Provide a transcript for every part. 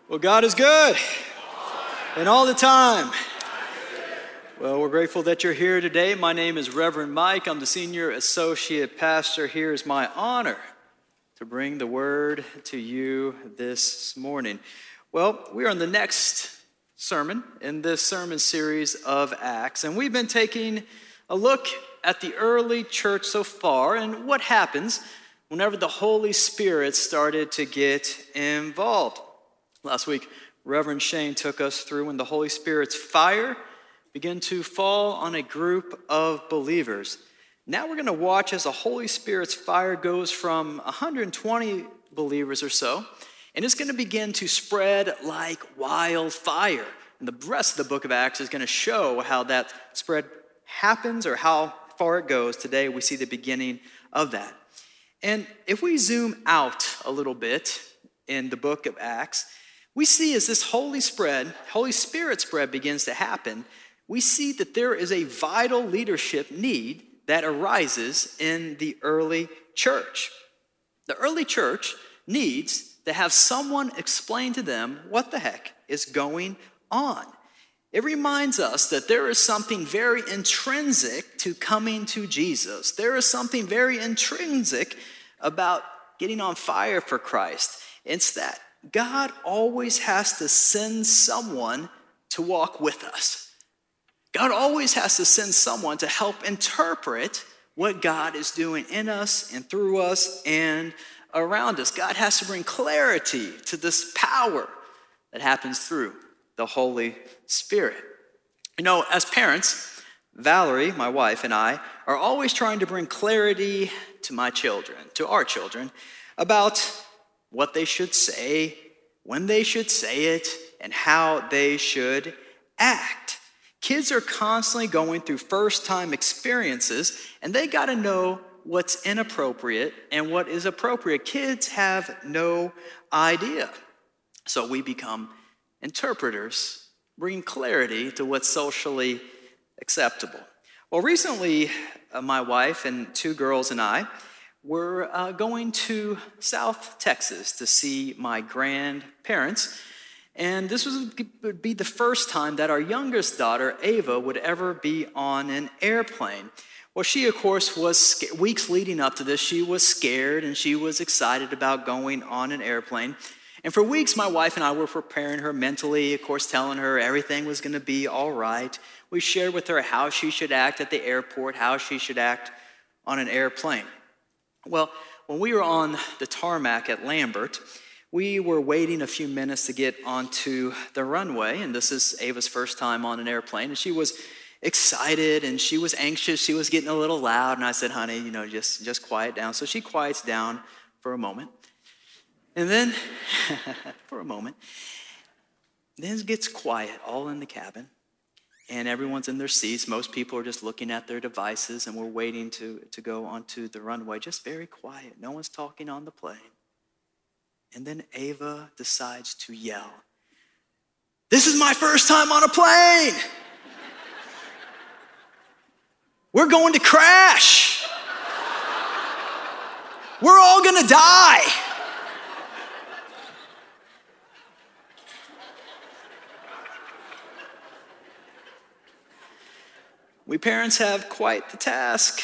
Well, God is good, and all the time. Well, we're grateful that you're here today. My name is Reverend Mike. I'm the Senior Associate Pastor. Here is my honor to bring the word to you this morning. Well, we are on the next sermon in this sermon series of Acts, and we've been taking a look at the early church so far and what happens whenever the Holy Spirit started to get involved. Last week, Reverend Shane took us through when the Holy Spirit's fire began to fall on a group of believers. Now we're going to watch as the Holy Spirit's fire goes from 120 believers or so, and it's going to begin to spread like wildfire. And the rest of the book of Acts is going to show how that spread happens or how far it goes. Today we see the beginning of that. And if we zoom out a little bit in the book of Acts, we see as this Holy Spirit spread begins to happen, we see that there is a vital leadership need that arises in the early church. The early church needs to have someone explain to them what the heck is going on. It reminds us that there is something very intrinsic to coming to Jesus. There is something very intrinsic about getting on fire for Christ. It's that God always has to send someone to walk with us. God always has to send someone to help interpret what God is doing in us and through us and around us. God has to bring clarity to this power that happens through the Holy Spirit. You know, as parents, Valerie, my wife, and I are always trying to bring clarity to my children, to our children, about what they should say, when they should say it, and how they should act. Kids are constantly going through first-time experiences, and they got to know what's inappropriate and what is appropriate. Kids have no idea. So we become interpreters, bringing clarity to what's socially acceptable. Well, recently, my wife and two girls and I were going to South Texas to see my grandparents. And this would be the first time that our youngest daughter, Ava, would ever be on an airplane. Well, she, of course, was weeks leading up to this, she was scared and she was excited about going on an airplane. And for weeks, my wife and I were preparing her mentally, of course, telling her everything was going to be all right. We shared with her how she should act at the airport, how she should act on an airplane. Well, when we were on the tarmac at Lambert, we were waiting a few minutes to get onto the runway, and this is Ava's first time on an airplane, and she was excited and she was anxious. She was getting a little loud, and I said, honey, just quiet down. So she quiets down for a moment. And then, then it gets quiet all in the cabin, and everyone's in their seats. Most people are just looking at their devices, and we're waiting to go onto the runway, just very quiet. No one's talking on the plane. And then Ava decides to yell, "This is my first time on a plane! We're going to crash! We're all gonna die!" We parents have quite the task,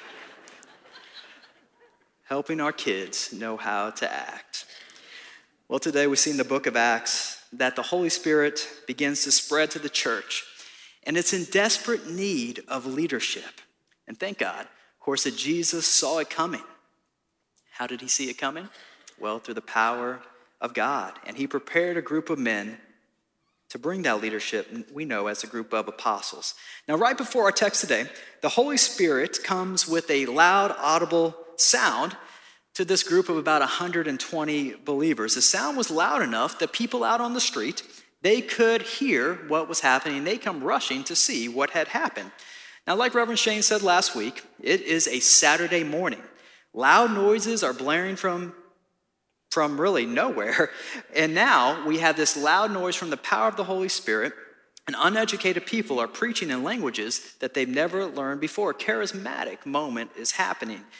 helping our kids know how to act. Well, today we see in the book of Acts that the Holy Spirit begins to spread to the church, and it's in desperate need of leadership. And thank God, of course, that Jesus saw it coming. How did he see it coming? Well, through the power of God. And he prepared a group of men to bring that leadership, we know, as a group of apostles. Now, right before our text today, the Holy Spirit comes with a loud, audible sound to this group of about 120 believers. The sound was loud enough that people out on the street, they could hear what was happening. They come rushing to see what had happened. Now, like Reverend Shane said last week, it is a Saturday morning. Loud noises are blaring from really nowhere. And now we have this loud noise from the power of the Holy Spirit, and uneducated people are preaching in languages that they've never learned before. A charismatic moment is happening.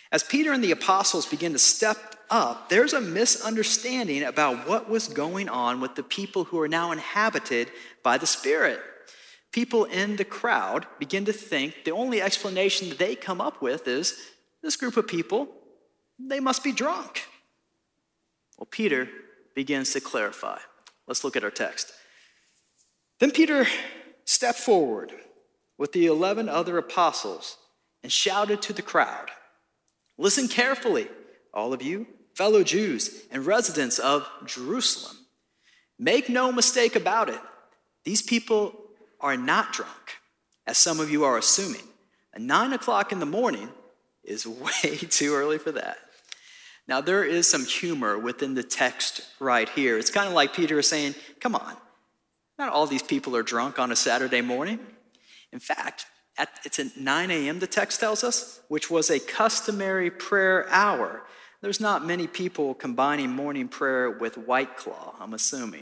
As Peter and the apostles begin to step up, there's a misunderstanding about what was going on with the people who are now inhabited by the Spirit. People in the crowd begin to think the only explanation that they come up with is this group of people, they must be drunk. Well, Peter begins to clarify. Let's look at our text. Then Peter stepped forward with the 11 other apostles and shouted to the crowd, "Listen carefully, all of you, fellow Jews and residents of Jerusalem. Make no mistake about it. These people are not drunk, as some of you are assuming. At 9 o'clock in the morning is way too early for that." Now, there is some humor within the text right here. It's kind of like Peter is saying, come on, not all these people are drunk on a Saturday morning. In fact, it's at 9 a.m., the text tells us, which was a customary prayer hour. There's not many people combining morning prayer with White Claw, I'm assuming.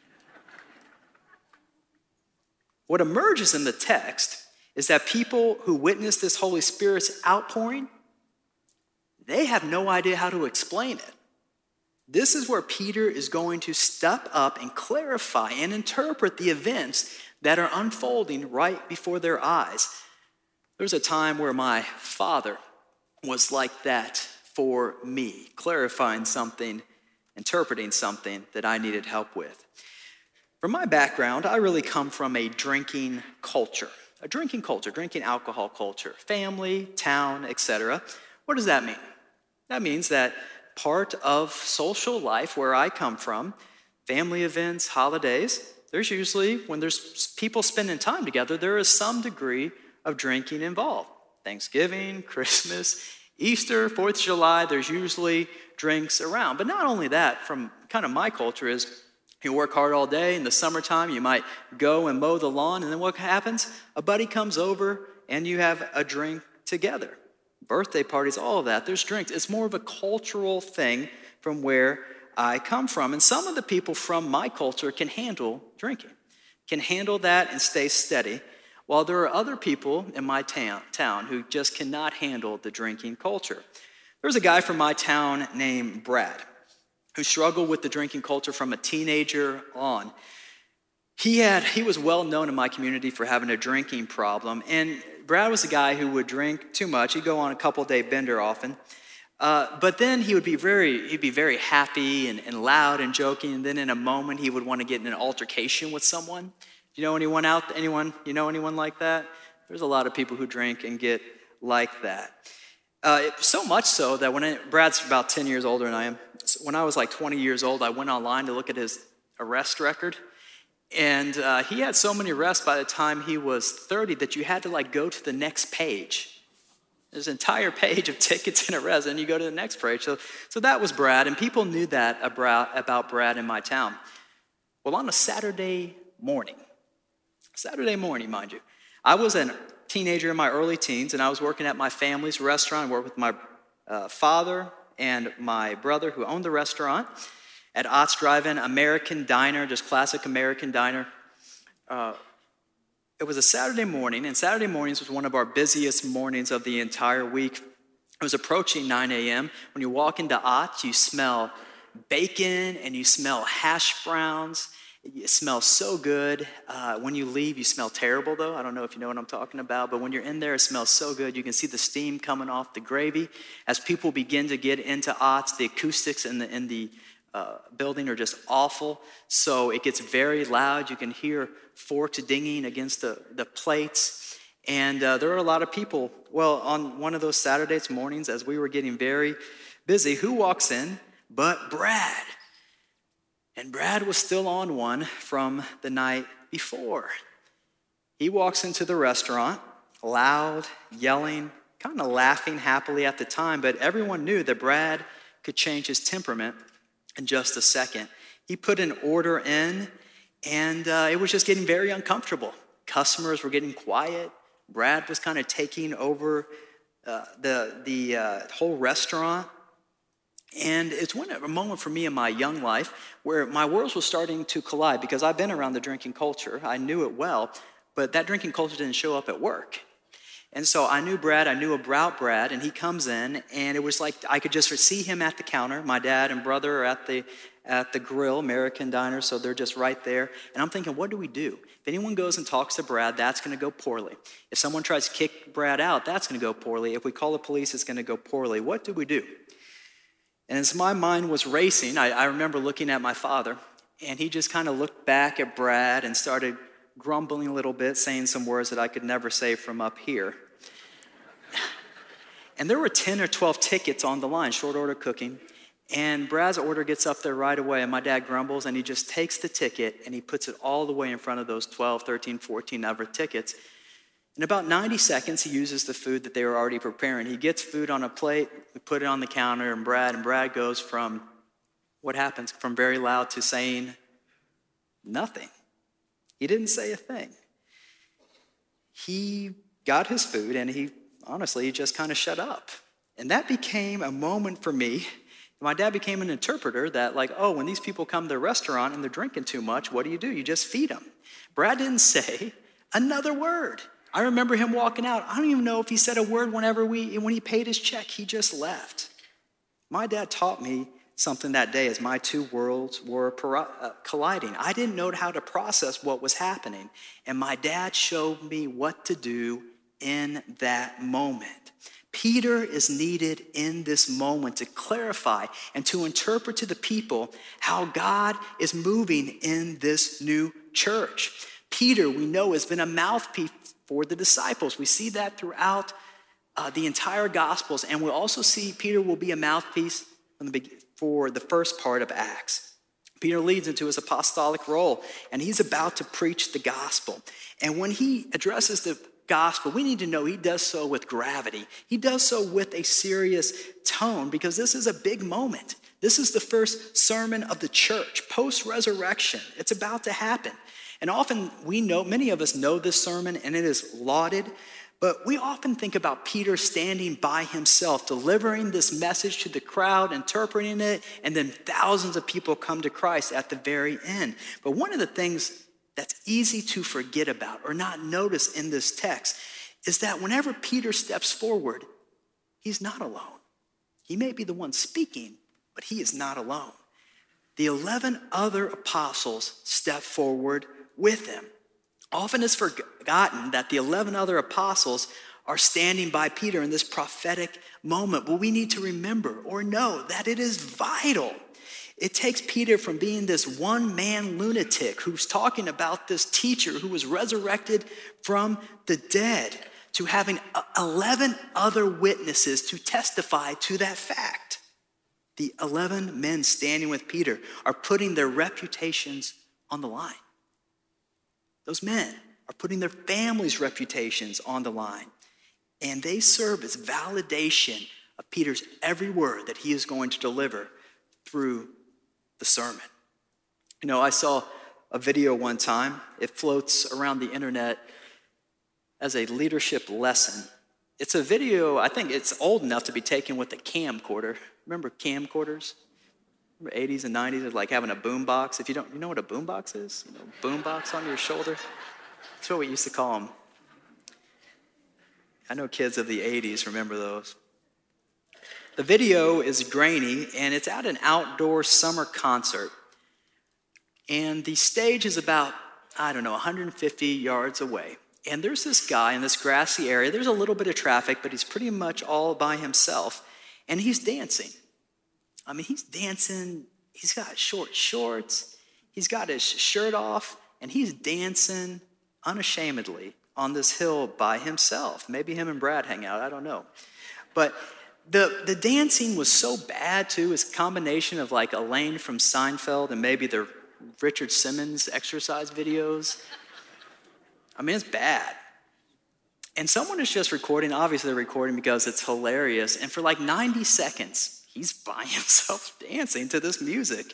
What emerges in the text is that people who witness this Holy Spirit's outpouring, they have no idea how to explain it. This is where Peter is going to step up and clarify and interpret the events that are unfolding right before their eyes. There's a time where my father was like that for me, clarifying something, interpreting something that I needed help with. From my background, I really come from a drinking culture, drinking alcohol culture, family, town, etc. What does that mean? That means that part of social life where I come from, family events, holidays, there's usually, when there's people spending time together, there is some degree of drinking involved. Thanksgiving, Christmas, Easter, 4th of July, there's usually drinks around. But not only that, from kind of my culture is you work hard all day. In the summertime, you might go and mow the lawn, and then what happens? A buddy comes over, and you have a drink together. Birthday parties, all of that, there's drinks. It's more of a cultural thing from where I come from. And some of the people from my culture can handle drinking, can handle that and stay steady, while there are other people in my town who just cannot handle the drinking culture. There's a guy from my town named Brad who struggled with the drinking culture from a teenager on. He was well known in my community for having a drinking problem, and Brad was a guy who would drink too much. He'd go on a couple-day bender often, but then he'd be very happy and loud and joking, and then in a moment he would want to get in an altercation with someone. You know anyone like that? There's a lot of people who drink and get like that. So much so that Brad's about 10 years older than I am. When I was like 20 years old, I went online to look at his arrest record. And he had so many arrests by the time he was 30 that you had to go to the next page. There's an entire page of tickets and arrests, and you go to the next page. So that was Brad, and people knew that about Brad in my town. Well, on a Saturday morning, mind you, I was a teenager in my early teens, and I was working at my family's restaurant. I worked with my father and my brother who owned the restaurant at Ott's Drive-In American Diner, just classic American diner. It was a Saturday morning, and Saturday mornings was one of our busiest mornings of the entire week. It was approaching 9 a.m. When you walk into Ott's, you smell bacon and you smell hash browns. It smells so good. When you leave, you smell terrible, though. I don't know if you know what I'm talking about, but when you're in there, it smells so good. You can see the steam coming off the gravy. As people begin to get into Ott's, the acoustics in the building are just awful, so it gets very loud. You can hear forks dinging against the plates, and there are a lot of people. Well, on one of those Saturday mornings, as we were getting very busy, who walks in but Brad? And Brad was still on one from the night before. He walks into the restaurant, loud, yelling, kind of laughing happily at the time, but everyone knew that Brad could change his temperament in just a second. He put an order in, and it was just getting very uncomfortable. Customers were getting quiet. Brad was kind of taking over the whole restaurant. And it's a moment for me in my young life where my worlds were starting to collide, because I've been around the drinking culture. I knew it well, but that drinking culture didn't show up at work. And so I knew about Brad, and he comes in, and it was like I could just see him at the counter. My dad and brother are at the grill, American Diner, so they're just right there. And I'm thinking, what do we do? If anyone goes and talks to Brad, that's going to go poorly. If someone tries to kick Brad out, that's going to go poorly. If we call the police, it's going to go poorly. What do we do? And as my mind was racing, I remember looking at my father, and he just kind of looked back at Brad and started grumbling a little bit, saying some words that I could never say from up here. And there were 10 or 12 tickets on the line, short order cooking. And Brad's order gets up there right away, and my dad grumbles, and he just takes the ticket, and he puts it all the way in front of those 12, 13, 14 other tickets. In about 90 seconds, he uses the food that they were already preparing. He gets food on a plate, we put it on the counter, and Brad goes from, what happens, from very loud to saying nothing. He didn't say a thing. He got his food, and he just kind of shut up. And that became a moment for me. My dad became an interpreter that when these people come to the restaurant and they're drinking too much, what do? You just feed them. Brad didn't say another word. I remember him walking out. I don't even know if he said a word when he paid his check. He just left. My dad taught me something that day as my two worlds were colliding. I didn't know how to process what was happening. And my dad showed me what to do in that moment. Peter is needed in this moment to clarify and to interpret to the people how God is moving in this new church. Peter, we know, has been a mouthpiece for the disciples. We see that throughout the entire Gospels, and we'll also see Peter will be a mouthpiece for the first part of Acts. Peter leads into his apostolic role, and he's about to preach the gospel. And when he addresses the gospel, we need to know he does so with gravity. He does so with a serious tone because this is a big moment. This is the first sermon of the church, post-resurrection. It's about to happen. And often many of us know this sermon and it is lauded, but we often think about Peter standing by himself, delivering this message to the crowd, interpreting it, and then thousands of people come to Christ at the very end. But one of the things that's easy to forget about or not notice in this text is that whenever Peter steps forward, he's not alone. He may be the one speaking, but he is not alone. The 11 other apostles step forward with him. Often it's forgotten that the 11 other apostles are standing by Peter in this prophetic moment, but we need to remember or know that it is vital. It takes Peter from being this one-man lunatic who's talking about this teacher who was resurrected from the dead to having 11 other witnesses to testify to that fact. The 11 men standing with Peter are putting their reputations on the line. Those men are putting their families' reputations on the line. And they serve as validation of Peter's every word that he is going to deliver through the sermon. I saw a video one time. It floats around the internet as a leadership lesson. It's a video, I think it's old enough to be taken with a camcorder. Remember camcorders? Remember 80s and 90s of having a boom box? If you know what a boom box is? Boom box on your shoulder? That's what we used to call them. I know kids of the 80s remember those. The video is grainy, and it's at an outdoor summer concert. And the stage is about, 150 yards away. And there's this guy in this grassy area. There's a little bit of traffic, but he's pretty much all by himself. And he's dancing. He's dancing. He's got short shorts. He's got his shirt off, and he's dancing unashamedly on this hill by himself. Maybe him and Brad hang out. I don't know. But the dancing was so bad, too. It's a combination of Elaine from Seinfeld and maybe the Richard Simmons exercise videos. It's bad. And someone is just recording. Obviously, they're recording because it's hilarious. And for 90 seconds, he's by himself dancing to this music.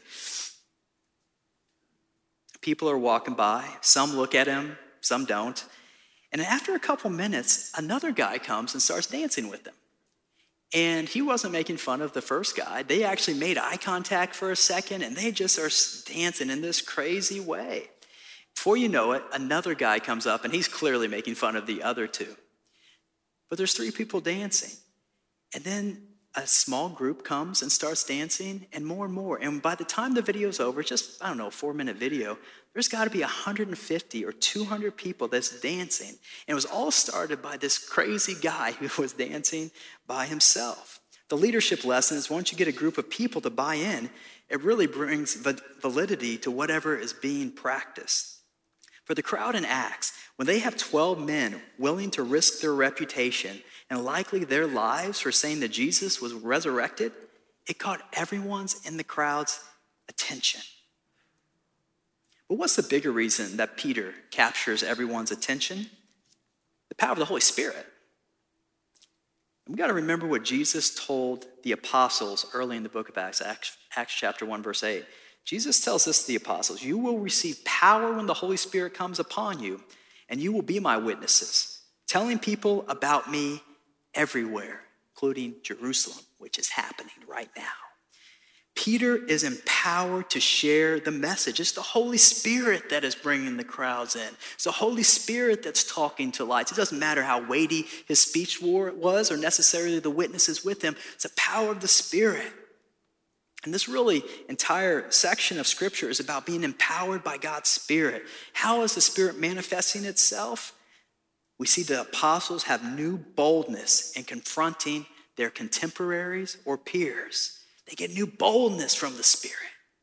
People are walking by. Some look at him, some don't. And after a couple minutes, another guy comes and starts dancing with them. And he wasn't making fun of the first guy. They actually made eye contact for a second, and they just are dancing in this crazy way. Before you know it, another guy comes up, and he's clearly making fun of the other two. but there's 3 people dancing. And then a small group comes and starts dancing, and more. And by the time the video's over, just, I don't know, a 4-minute video, there's got to be 150 or 200 people that's dancing. And it was all started by this crazy guy who was dancing by himself. The leadership lesson is once you get a group of people to buy in, it really brings validity to whatever is being practiced. For the crowd in Acts, when they have 12 men willing to risk their reputation and likely their lives for saying that Jesus was resurrected, it caught everyone's in the crowd's attention. But what's the bigger reason that Peter captures everyone's attention? The power of the Holy Spirit. We've got to remember what Jesus told the apostles early in the book of Acts, Acts chapter 1, verse 8. Jesus tells this to the apostles, "You will receive power when the Holy Spirit comes upon you, and you will be my witnesses, telling people about me everywhere, including Jerusalem," which is happening right now. Peter is empowered to share the message. It's the Holy Spirit that is bringing the crowds in. It's the Holy Spirit that's talking to lights. It doesn't matter how weighty his speech was or necessarily the witnesses with him. It's the power of the Spirit. And this really entire section of Scripture is about being empowered by God's Spirit. How is the Spirit manifesting itself? We see the apostles have new boldness in confronting their contemporaries or peers. They get new boldness from the Spirit.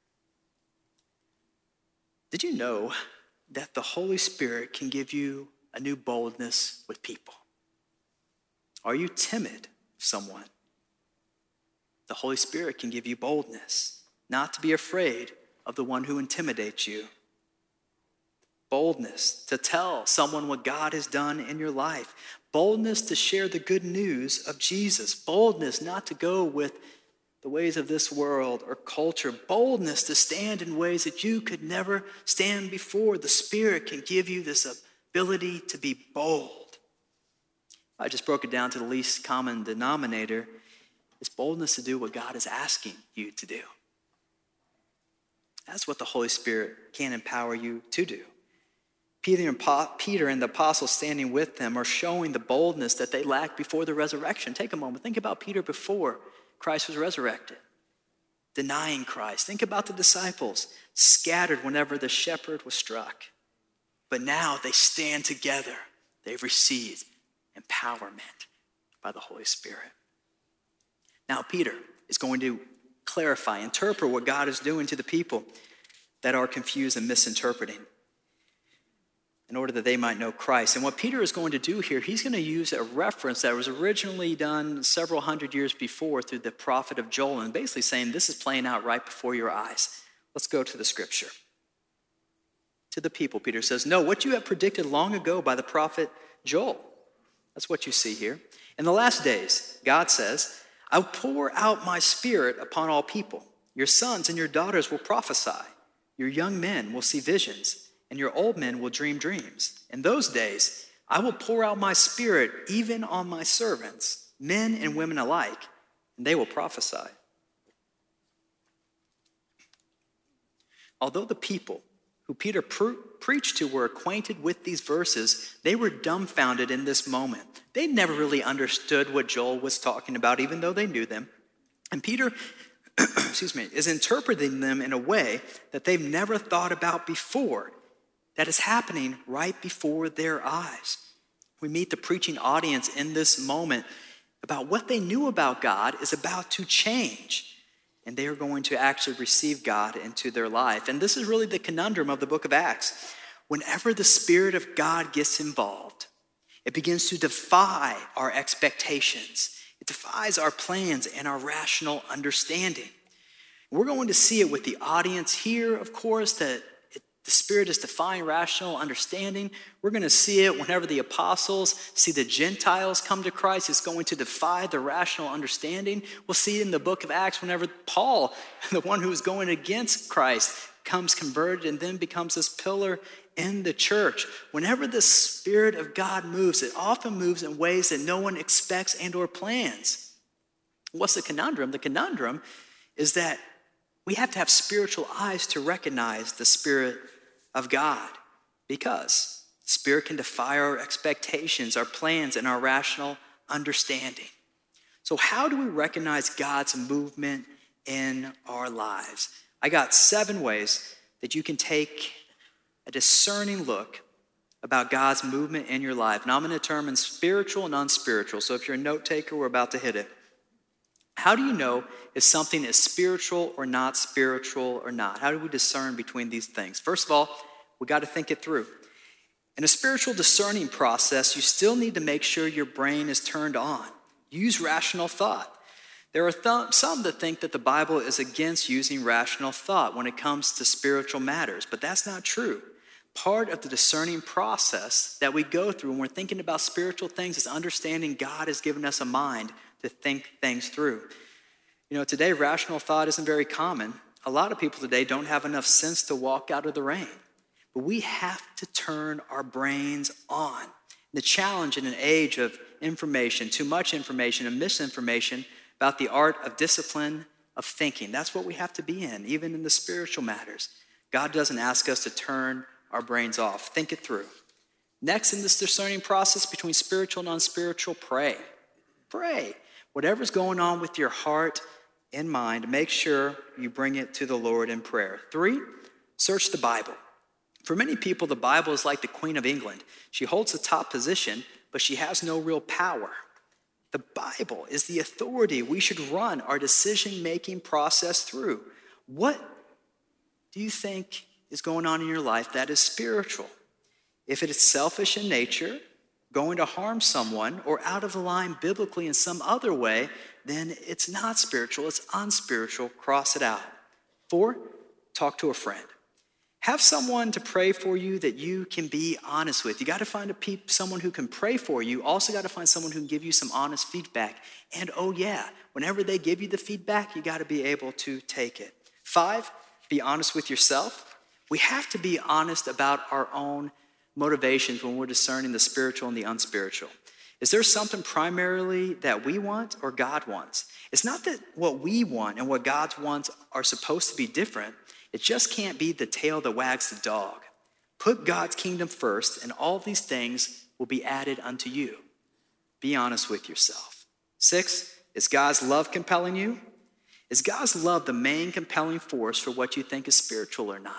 Did you know that the Holy Spirit can give you a new boldness with people? Are you timid of someone? The Holy Spirit can give you boldness, not to be afraid of the one who intimidates you. Boldness to tell someone what God has done in your life. Boldness to share the good news of Jesus. Boldness not to go with the ways of this world or culture. Boldness to stand in ways that you could never stand before. The Spirit can give you this ability to be bold. I just broke it down to the least common denominator. It's boldness to do what God is asking you to do. That's what the Holy Spirit can empower you to do. Peter and the apostles standing with them are showing the boldness that they lacked before the resurrection. Take a moment. Think about Peter before Christ was resurrected, denying Christ. Think about the disciples scattered whenever the shepherd was struck. But now they stand together. They've received empowerment by the Holy Spirit. Now Peter is going to clarify, interpret what God is doing to the people that are confused and misinterpreting, in order that they might know Christ. And what Peter is going to do here, he's going to use a reference that was originally done several hundred years before through the prophet of Joel, and basically saying this is playing out right before your eyes. Let's go to the scripture. To the people, Peter says, "No, what you have predicted long ago by the prophet Joel." That's what you see here. "In the last days," God says, "I will pour out my Spirit upon all people. Your sons and your daughters will prophesy. Your young men will see visions, and your old men will dream dreams. In those days, I will pour out my Spirit even on my servants, men and women alike, and they will prophesy." Although the people who Peter preached to were acquainted with these verses, they were dumbfounded in this moment. They never really understood what Joel was talking about, even though they knew them. And Peter is interpreting them in a way that they've never thought about before, that is happening right before their eyes. We meet the preaching audience in this moment about what they knew about God is about to change, and they are going to actually receive God into their life. And this is really the conundrum of the book of Acts. Whenever the Spirit of God gets involved, it begins to defy our expectations. It defies our plans and our rational understanding. We're going to see it with the audience here, of course, that the Spirit is defying rational understanding. We're going to see it whenever the apostles see the Gentiles come to Christ. It's going to defy the rational understanding. We'll see it in the book of Acts whenever Paul, the one who is going against Christ, comes converted and then becomes this pillar in the church. Whenever the Spirit of God moves, it often moves in ways that no one expects and or plans. What's the conundrum? The conundrum is that we have to have spiritual eyes to recognize the Spirit of God, because Spirit can defy our expectations, our plans, and our rational understanding. So how do we recognize God's movement in our lives? I got 7 ways that you can take a discerning look about God's movement in your life. Now I'm going to determine spiritual and unspiritual. So if you're a note taker, we're about to hit it. How do you know if something is spiritual or not spiritual or not? How do we discern between these things? First of all, we got to think it through. In a spiritual discerning process, you still need to make sure your brain is turned on. Use rational thought. There are some that think that the Bible is against using rational thought when it comes to spiritual matters, but that's not true. Part of the discerning process that we go through when we're thinking about spiritual things is understanding God has given us a mind to think things through. You know, today rational thought isn't very common. A lot of people today don't have enough sense to walk out of the rain. But we have to turn our brains on. The challenge in an age of information, too much information and misinformation about the art of discipline of thinking. That's what we have to be in, even in the spiritual matters. God doesn't ask us to turn our brains off. Think it through. Next, in this discerning process between spiritual and unspiritual, pray. Pray. Whatever's going on with your heart and mind, make sure you bring it to the Lord in prayer. 3, search the Bible. For many people, the Bible is like the Queen of England. She holds the top position, but she has no real power. The Bible is the authority we should run our decision-making process through. What do you think is going on in your life that is spiritual? If it is selfish in nature, going to harm someone, or out of the line biblically in some other way, then it's not spiritual, it's unspiritual. Cross it out. 4, talk to a friend. Have someone to pray for you that you can be honest with. You got to find someone who can pray for you. Also got to find someone who can give you some honest feedback. And oh yeah, whenever they give you the feedback, you got to be able to take it. 5, be honest with yourself. We have to be honest about our own motivations when we're discerning the spiritual and the unspiritual. Is there something primarily that we want or God wants? It's not that what we want and what God wants are supposed to be different. It just can't be the tail that wags the dog. Put God's kingdom first, and all these things will be added unto you. Be honest with yourself. 6, is God's love compelling you? Is God's love the main compelling force for what you think is spiritual or not?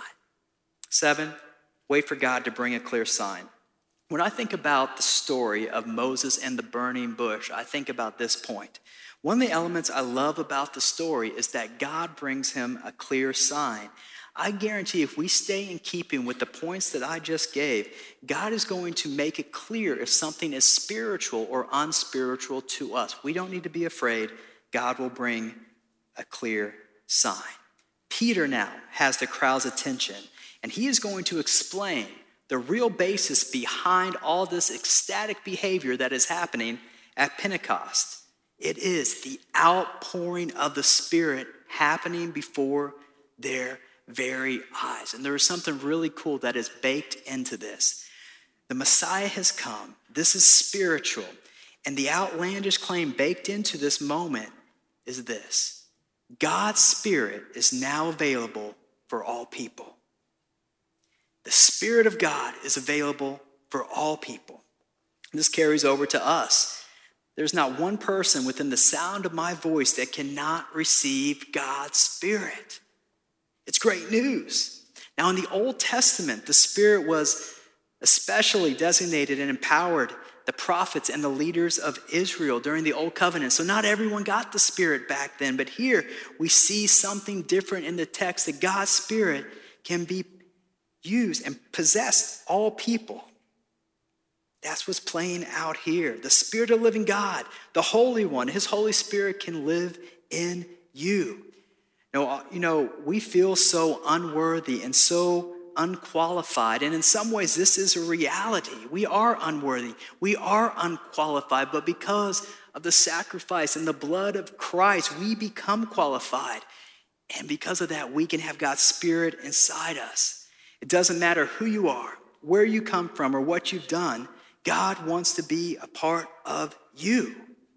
7, wait for God to bring a clear sign. When I think about the story of Moses and the burning bush, I think about this point. One of the elements I love about the story is that God brings him a clear sign. I guarantee if we stay in keeping with the points that I just gave, God is going to make it clear if something is spiritual or unspiritual to us. We don't need to be afraid. God will bring a clear sign. Peter now has the crowd's attention, and he is going to explain the real basis behind all this ecstatic behavior that is happening at Pentecost. It is the outpouring of the Spirit happening before their very eyes. And there is something really cool that is baked into this. The Messiah has come. This is spiritual. And the outlandish claim baked into this moment is this: God's Spirit is now available for all people. The Spirit of God is available for all people. This carries over to us. There's not one person within the sound of my voice that cannot receive God's Spirit. It's great news. Now, in the Old Testament, the Spirit was especially designated and empowered the prophets and the leaders of Israel during the Old Covenant. So not everyone got the Spirit back then, but here we see something different in the text, that God's Spirit can be used and possess all people. That's what's playing out here. The Spirit of the living God, the Holy One, his Holy Spirit can live in you. Now, we feel so unworthy and so unqualified. And in some ways, this is a reality. We are unworthy. We are unqualified. But because of the sacrifice and the blood of Christ, we become qualified. And because of that, we can have God's Spirit inside us. It doesn't matter who you are, where you come from, or what you've done. God wants to be a part of you.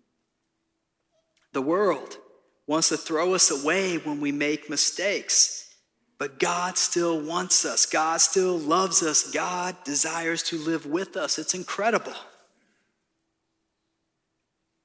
The world wants to throw us away when we make mistakes, but God still wants us. God still loves us. God desires to live with us. It's incredible.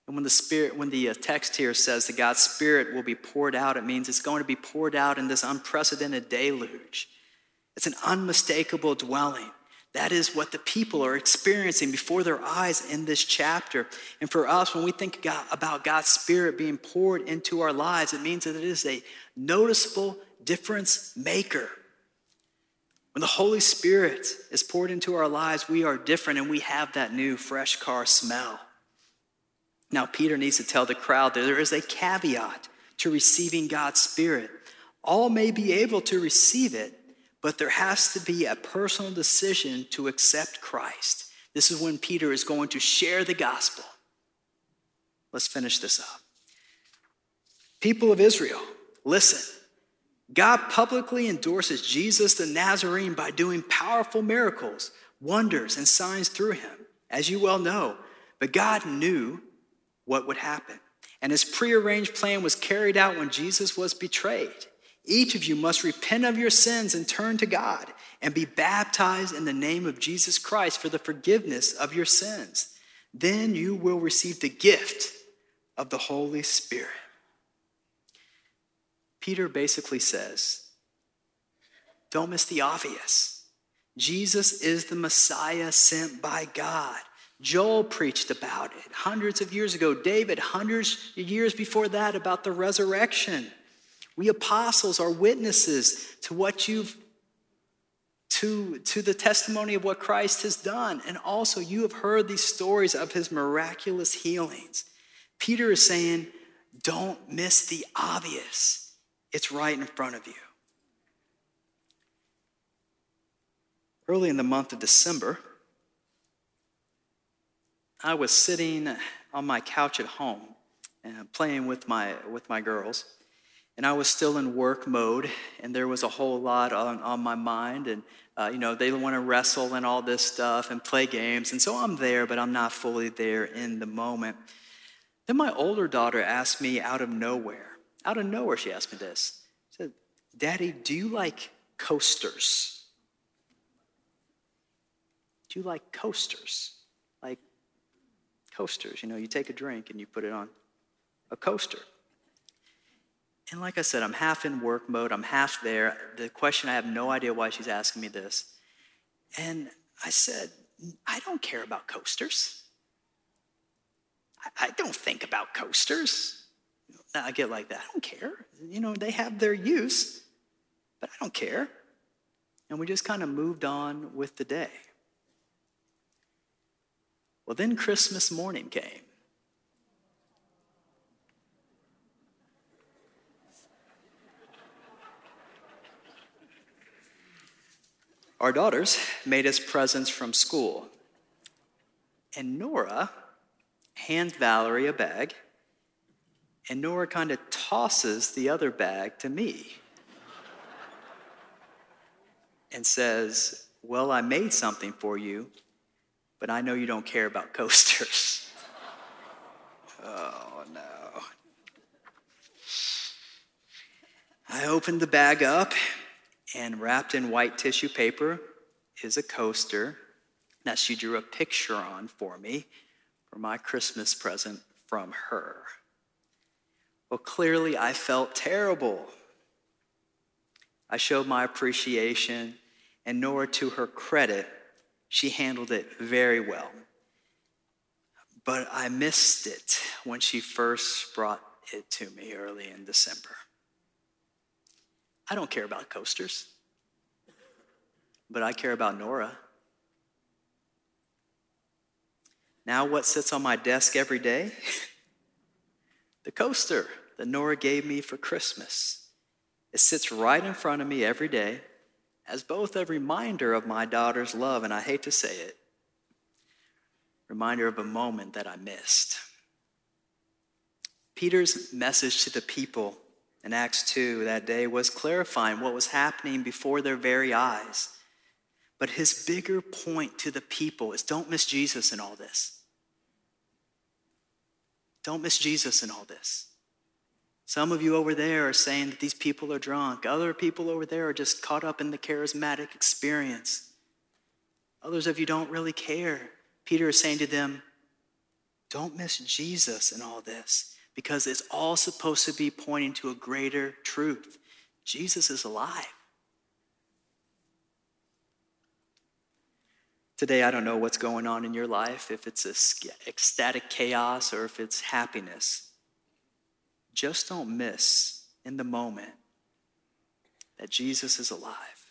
And when the text here says that God's Spirit will be poured out, it means it's going to be poured out in this unprecedented deluge. It's an unmistakable dwelling. That is what the people are experiencing before their eyes in this chapter. And for us, when we think about God's Spirit being poured into our lives, it means that it is a noticeable difference maker. When the Holy Spirit is poured into our lives, we are different and we have that new fresh car smell. Now, Peter needs to tell the crowd that there is a caveat to receiving God's Spirit. All may be able to receive it, but there has to be a personal decision to accept Christ. This is when Peter is going to share the gospel. Let's finish this up. People of Israel, listen. God publicly endorses Jesus the Nazarene by doing powerful miracles, wonders, and signs through him, as you well know. But God knew what would happen. And his prearranged plan was carried out when Jesus was betrayed. Each of you must repent of your sins and turn to God and be baptized in the name of Jesus Christ for the forgiveness of your sins. Then you will receive the gift of the Holy Spirit. Peter basically says, don't miss the obvious. Jesus is the Messiah sent by God. Joel preached about it hundreds of years ago. David, hundreds of years before that, about the resurrection. We apostles are witnesses to the testimony of what Christ has done. And also you have heard these stories of his miraculous healings. Peter is saying, don't miss the obvious. It's right in front of you. Early in the month of December, I was sitting on my couch at home and playing with my girls. And I was still in work mode, and there was a whole lot on my mind. And, they want to wrestle and all this stuff and play games. And so I'm there, but I'm not fully there in the moment. Then my older daughter asked me out of nowhere, she asked me this. She said, Daddy, do you like coasters? Do you like coasters? Like coasters, you take a drink and you put it on a coaster. And like I said, I'm half in work mode. I'm half there. The question, I have no idea why she's asking me this. And I said, I don't care about coasters. I don't think about coasters. I get like that. I don't care. They have their use, but I don't care. And we just kind of moved on with the day. Well, then Christmas morning came. Our daughters made us presents from school. And Nora hands Valerie a bag, and Nora kind of tosses the other bag to me and says, well, I made something for you, but I know you don't care about coasters. Oh, no. I opened the bag up, and wrapped in white tissue paper is a coaster that she drew a picture on for me for my Christmas present from her. Well, clearly I felt terrible. I showed my appreciation, and Nora, to her credit, she handled it very well. But I missed it when she first brought it to me early in December. I don't care about coasters, but I care about Nora. Now what sits on my desk every day? The coaster that Nora gave me for Christmas. It sits right in front of me every day as both a reminder of my daughter's love, and I hate to say it, reminder of a moment that I missed. Peter's message to the people in Acts 2 that day was clarifying what was happening before their very eyes. But his bigger point to the people is don't miss Jesus in all this. Don't miss Jesus in all this. Some of you over there are saying that these people are drunk. Other people over there are just caught up in the charismatic experience. Others of you don't really care. Peter is saying to them, Don't miss Jesus in all this, because it's all supposed to be pointing to a greater truth. Jesus is alive. Today, I don't know what's going on in your life, if it's ecstatic chaos or if it's happiness. Just don't miss in the moment that Jesus is alive.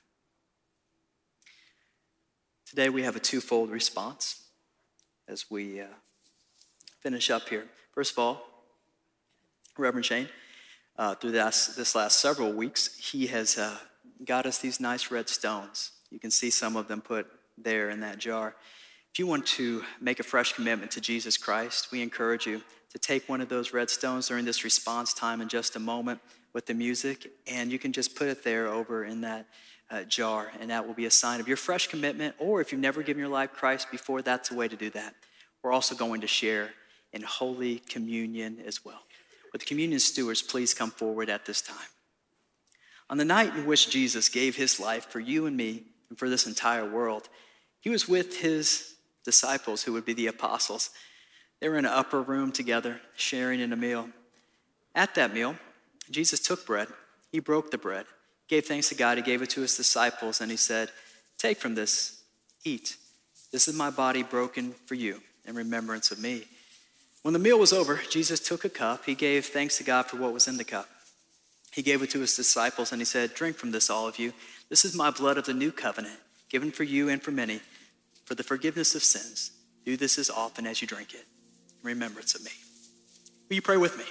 Today, we have a twofold response as we finish up here. First of all, Reverend Shane, through this last several weeks, he has got us these nice red stones. You can see some of them put there in that jar. If you want to make a fresh commitment to Jesus Christ, we encourage you to take one of those red stones during this response time in just a moment with the music, and you can just put it there over in that jar, and that will be a sign of your fresh commitment. Or if you've never given your life to Christ before, that's a way to do that. We're also going to share in Holy Communion as well. Would the communion stewards please come forward at this time? On the night in which Jesus gave his life for you and me and for this entire world, he was with his disciples, who would be the apostles. They were in an upper room together, sharing in a meal. At that meal, Jesus took bread. He broke the bread, gave thanks to God. He gave it to his disciples, and he said, "Take from this, eat. This is my body broken for you in remembrance of me." When the meal was over, Jesus took a cup. He gave thanks to God for what was in the cup. He gave it to his disciples, and he said, "Drink from this, all of you. This is my blood of the new covenant, given for you and for many, for the forgiveness of sins. Do this as often as you drink it in remembrance of me." Will you pray with me?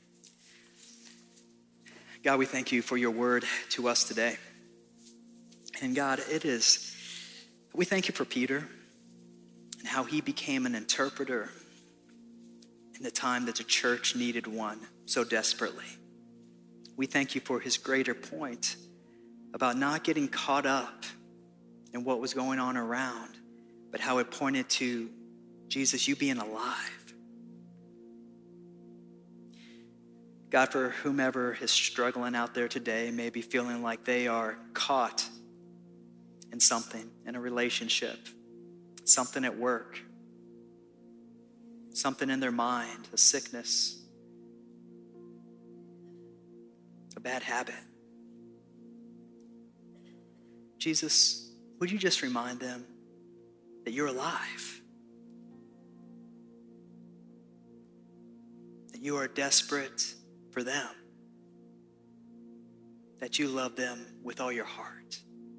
God, we thank you for your word to us today. And God, we thank you for Peter and how he became an interpreter in the time that the church needed one so desperately. We thank you for his greater point about not getting caught up in what was going on around, but how it pointed to Jesus, you being alive. God, for whomever is struggling out there today, maybe feeling like they are caught in something, in a relationship, something at work, something in their mind, a sickness, a bad habit. Jesus, would you just remind them that you're alive, that you are desperate for them, that you love them with all your heart.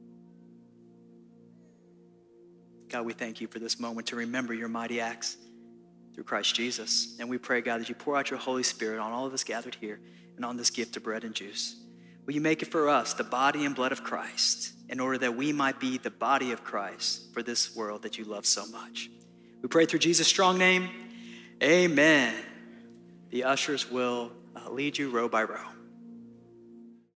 God, we thank you for this moment to remember your mighty acts through Christ Jesus. And we pray, God, that you pour out your Holy Spirit on all of us gathered here and on this gift of bread and juice. Will you make it for us the body and blood of Christ, in order that we might be the body of Christ for this world that you love so much. We pray through Jesus' strong name. Amen. The ushers will lead you row by row.